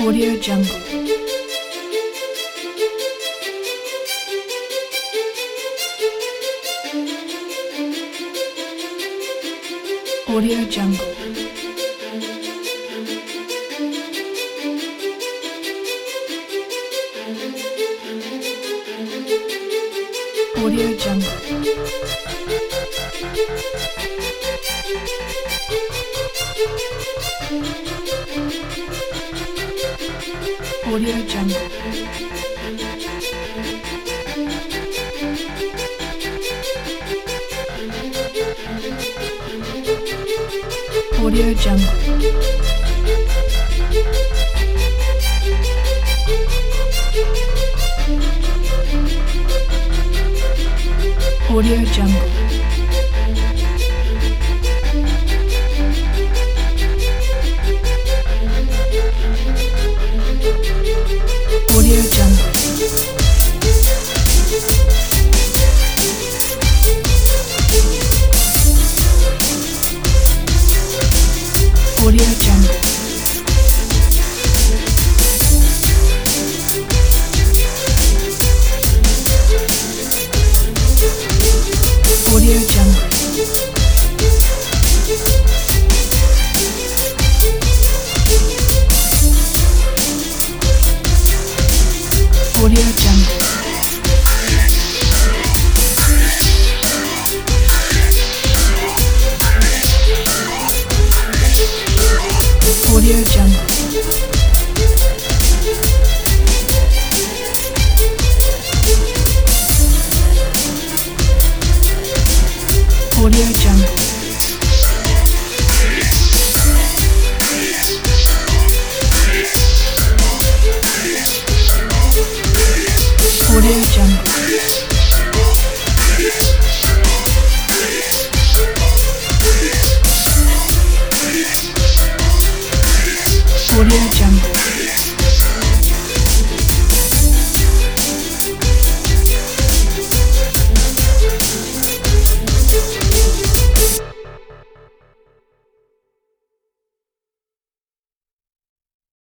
Audio Jungle. Audio Jungle. Audio Jungle. Audio Jungle. Audio Jungle. Audio Jungle. Audio Jungle. Audio Jungle. Audio Jungle. Audio Jungle. Audio Jungle. Audio Jungle. Audio Jungle. Audio Jungle.